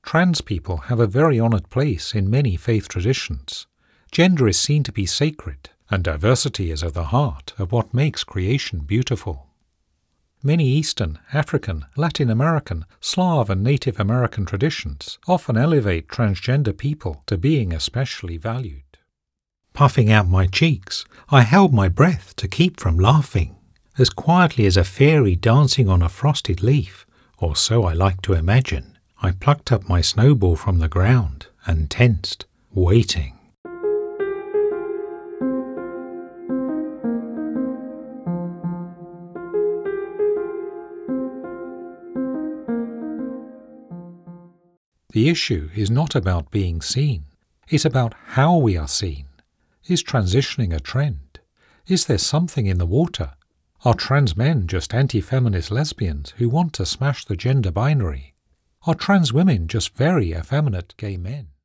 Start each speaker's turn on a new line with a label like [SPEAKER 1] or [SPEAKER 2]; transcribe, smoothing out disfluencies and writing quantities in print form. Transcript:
[SPEAKER 1] Trans people have a very honoured place in many faith traditions. Gender is seen to be sacred, and diversity is at the heart of what makes creation beautiful. Many Eastern, African, Latin American, Slav and Native American traditions often elevate transgender people to being especially valued. Puffing out my cheeks, I held my breath to keep from laughing, as quietly as a fairy dancing on a frosted leaf, or so I like to imagine. I plucked up my snowball from the ground and tensed, waiting. The issue is not about being seen. It's about how we are seen. Is transitioning a trend? Is there something in the water? Are trans men just anti-feminist lesbians who want to smash the gender binary? Are trans women just very effeminate gay men?